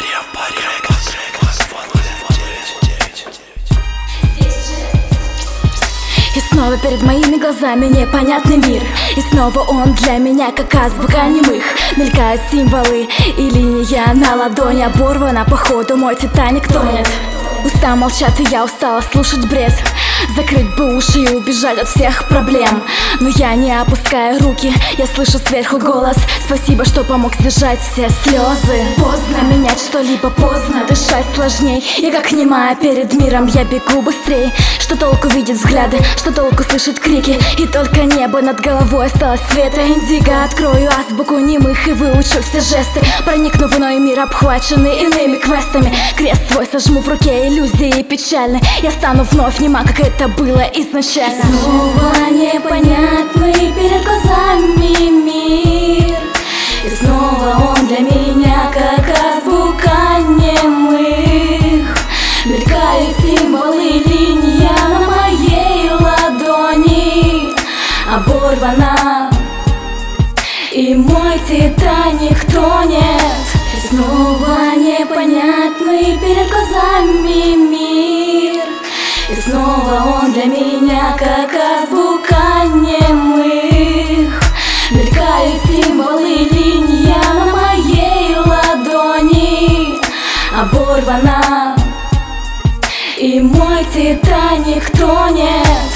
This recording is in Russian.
И снова перед моими глазами непонятный мир. И снова он для меня как азбука немых. Мелькают символы и линия на ладони оборвана. Походу мой Титаник тонет. Уста молчат, и я устала слушать бред. Закрыть бы уши и убежать от всех проблем. Но я не опускаю руки, я слышу сверху голос. Спасибо, что помог сдержать все слезы. Поздно менять что-либо, поздно дышать сложней. Я как немая перед миром, я бегу быстрей. Что толку видеть взгляды, что толку слышать крики. И только небо над головой осталось цвета индиго. Открою азбуку немых и выучу все жесты. Проникну в иной мир, обхваченный иными квестами. Крест свой сожму в руке, иллюзии печальны. Я стану вновь нема, как это было изначально. Снова непонятный перед глазами мир. И снова он для меня как азбука немых. Мелькают символы, линия на моей ладони оборвана, и мой Титаник тонет. И снова непонятный перед глазами мир. И снова он для меня как азбука немых. Мелькают символы, линия на моей ладони оборвана, и мой Титаник тонет.